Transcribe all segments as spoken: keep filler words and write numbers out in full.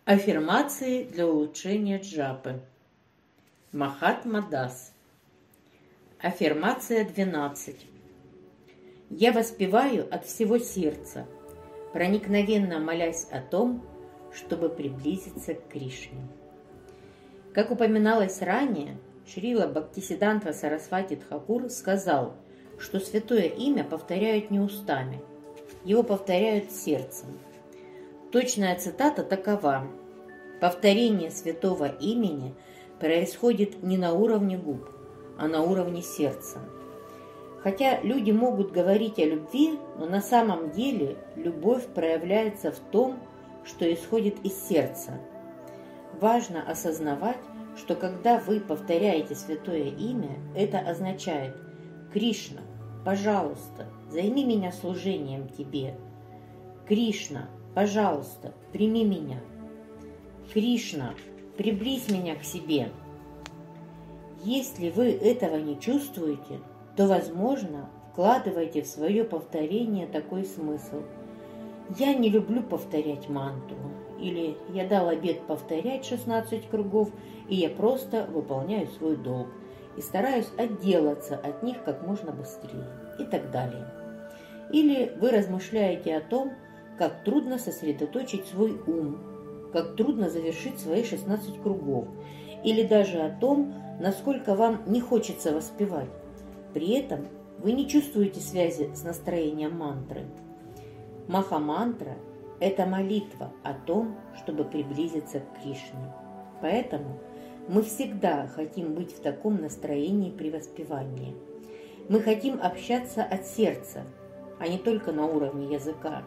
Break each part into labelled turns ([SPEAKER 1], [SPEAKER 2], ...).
[SPEAKER 1] Аффирмации для улучшения джапы. Махатма Дас. Аффирмация двенадцать. Я воспеваю от всего сердца, проникновенно молясь о том, чтобы приблизиться к Кришне. Как упоминалось ранее, Шрила Бхактисиддханта Сарасвати Тхакур сказал, что святое имя повторяют не устами, его повторяют сердцем. Точная цитата такова: «Повторение святого имени происходит не на уровне губ, а на уровне сердца». Хотя люди могут говорить о любви, но на самом деле любовь проявляется в том, что исходит из сердца. Важно осознавать, что когда вы повторяете святое имя, это означает: «Кришна, пожалуйста, займи меня служением Тебе. Кришна, пожалуйста, прими меня. Кришна, приблизь меня к себе». Если вы этого не чувствуете, то, возможно, вкладывайте в свое повторение такой смысл: «Я не люблю повторять мантру», или «Я дал обет повторять шестнадцать кругов, и я просто выполняю свой долг и стараюсь отделаться от них как можно быстрее», и так далее. Или вы размышляете о том, как трудно сосредоточить свой ум, как трудно завершить свои шестнадцать кругов, или даже о том, насколько вам не хочется воспевать. При этом вы не чувствуете связи с настроением мантры. Маха-мантра – это молитва о том, чтобы приблизиться к Кришне. Поэтому мы всегда хотим быть в таком настроении при воспевании. Мы хотим общаться от сердца, а не только на уровне языка.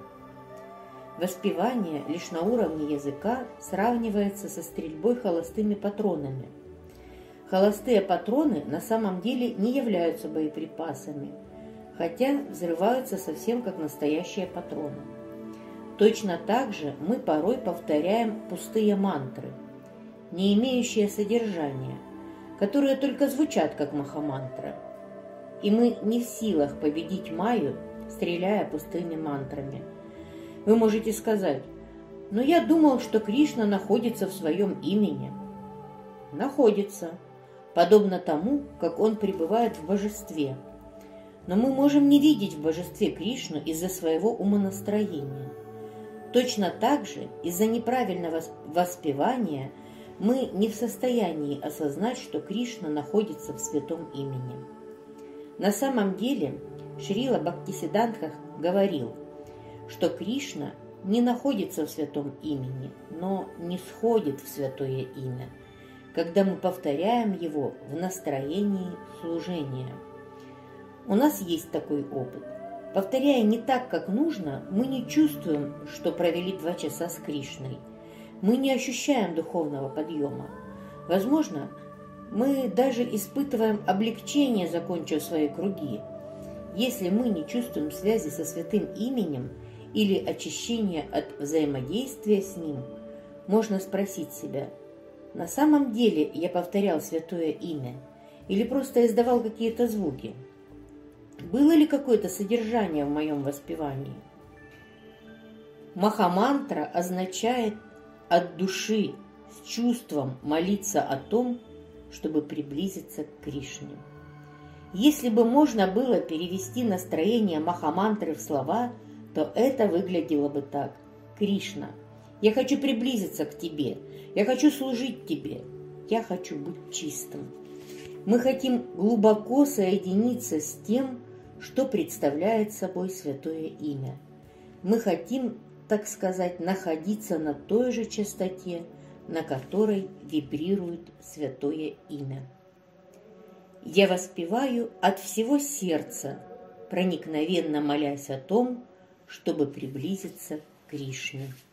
[SPEAKER 1] Воспевание лишь на уровне языка сравнивается со стрельбой холостыми патронами. Холостые патроны на самом деле не являются боеприпасами, хотя взрываются совсем как настоящие патроны. Точно так же мы порой повторяем пустые мантры, не имеющие содержания, которые только звучат как маха-мантра. И мы не в силах победить Майю, стреляя пустыми мантрами. Вы можете сказать: «Но я думал, что Кришна находится в своем имени». Находится, подобно тому, как он пребывает в божестве. Но мы можем не видеть в божестве Кришну из-за своего умонастроения. Точно так же из-за неправильного воспевания мы не в состоянии осознать, что Кришна находится в святом имени. На самом деле Шрила Бхактисиддханта говорил, что Кришна не находится в святом имени, но не сходит в святое имя, когда мы повторяем его в настроении служения. У нас есть такой опыт. Повторяя не так, как нужно, мы не чувствуем, что провели два часа с Кришной. Мы не ощущаем духовного подъема. Возможно, мы даже испытываем облегчение, закончив свои круги. Если мы не чувствуем связи со святым именем или очищения от взаимодействия с ним, можно спросить себя: на самом деле я повторял святое имя или просто издавал какие-то звуки? Было ли какое-то содержание в моем воспевании? Маха-мантра означает от души, с чувством молиться о том, чтобы приблизиться к Кришне. Если бы можно было перевести настроение маха-мантры в слова, то это выглядело бы так: «Кришна, я хочу приблизиться к Тебе, я хочу служить Тебе, я хочу быть чистым». Мы хотим глубоко соединиться с тем, что представляет собой святое имя. Мы хотим, так сказать, находиться на той же частоте, на которой вибрирует святое имя. Я воспеваю от всего сердца, проникновенно молясь о том, чтобы приблизиться к Кришне.